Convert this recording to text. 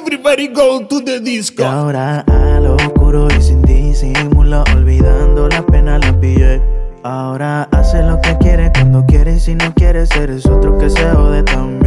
everybody go to the disco. Y ahora a lo oscuro y sin disimulo, olvidando la pena la pillé. Ahora hace lo que quiere cuando quiere y si no quiere ser es otro que se jode también.